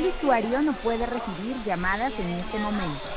el usuario no puede recibir llamadas en este momento.